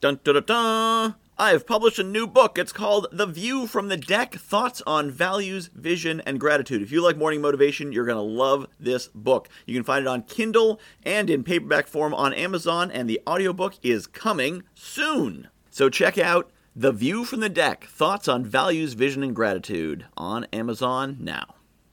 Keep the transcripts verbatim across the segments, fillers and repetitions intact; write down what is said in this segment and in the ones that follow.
Dun dun dun dun! I've published a new book. It's called The View from the Deck, Thoughts on Values, Vision, and Gratitude. If you like morning motivation, you're going to love this book. You can find it on Kindle and in paperback form on Amazon, and the audiobook is coming soon. So check out The View from the Deck, Thoughts on Values, Vision, and Gratitude on Amazon now.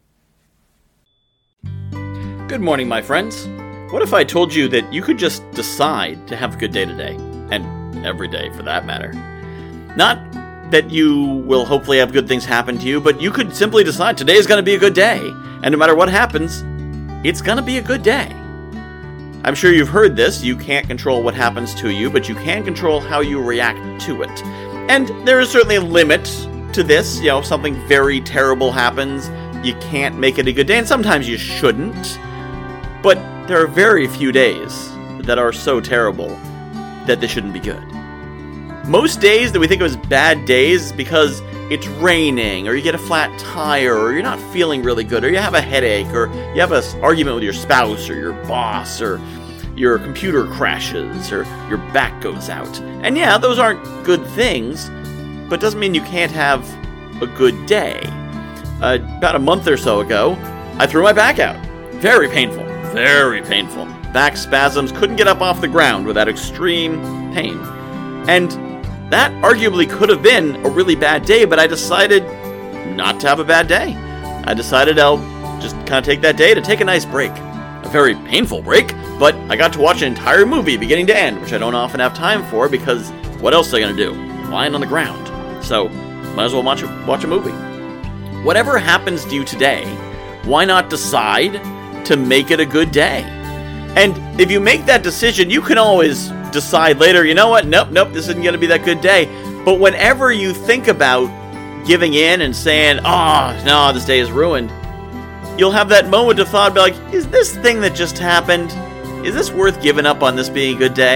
Good morning, my friends. What if I told you that you could just decide to have a good day today? And every day, for that matter. Not that you will hopefully have good things happen to you, but you could simply decide today is going to be a good day. And no matter what happens, it's going to be a good day. I'm sure you've heard this. You can't control what happens to you, but you can control how you react to it. And there is certainly a limit to this. You know, if something very terrible happens, you can't make it a good day, and sometimes you shouldn't. But there are very few days that are so terrible that they shouldn't be good. Most days that we think of as bad days is because it's raining, or you get a flat tire, or you're not feeling really good, or you have a headache, or you have an argument with your spouse, or your boss, or your computer crashes, or your back goes out. And yeah, those aren't good things, but it doesn't mean you can't have a good day. Uh, about a month or so ago, I threw my back out. Very painful. Very painful. Back spasms, couldn't get up off the ground without extreme pain. And that arguably could have been a really bad day, but I decided not to have a bad day. I decided I'll just kind of take that day to take a nice break. A very painful break, but I got to watch an entire movie beginning to end, which I don't often have time for because what else am I going to do? Lying on the ground. So, might as well watch a, watch a movie. Whatever happens to you today, why not decide to make it a good day? And if you make that decision, you can always decide later, you know what, nope, nope, this isn't going to be that good day. But whenever you think about giving in and saying, oh, no, this day is ruined, you'll have that moment of thought, be like, is this thing that just happened, is this worth giving up on this being a good day?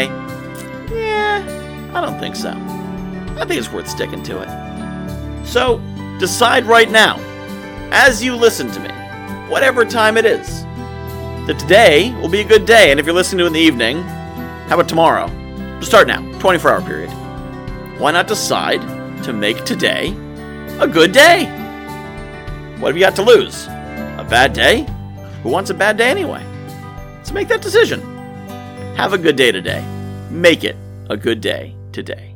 Yeah, I don't think so. I think it's worth sticking to it. So, decide right now, as you listen to me, whatever time it is, that today will be a good day. And if you're listening to it in the evening, how about tomorrow? Just start now, twenty-four hour period. Why not decide to make today a good day? What have you got to lose? A bad day? Who wants a bad day anyway? So make that decision. Have a good day today. Make it a good day today.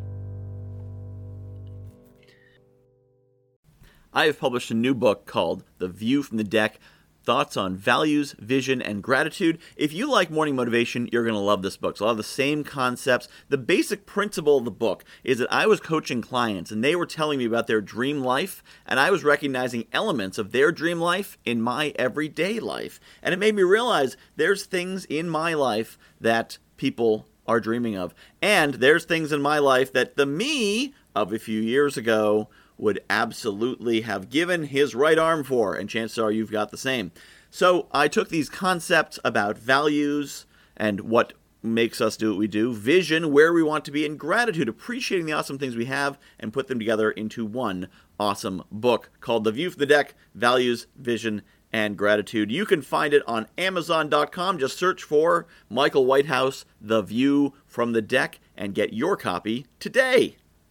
I have published a new book called The View from the Deck, Thoughts on Values, Vision, and Gratitude. If you like morning motivation, you're going to love this book. It's a lot of the same concepts. The basic principle of the book is that I was coaching clients, and they were telling me about their dream life, and I was recognizing elements of their dream life in my everyday life. And it made me realize there's things in my life that people are dreaming of. And there's things in my life that the me of a few years ago would absolutely have given his right arm for, and chances are you've got the same. So I took these concepts about values and what makes us do what we do, vision, where we want to be, and gratitude, appreciating the awesome things we have, and put them together into one awesome book called The View from the Deck, Values, Vision, and Gratitude. You can find it on Amazon dot com. Just search for Michael Whitehouse, The View from the Deck, and get your copy today.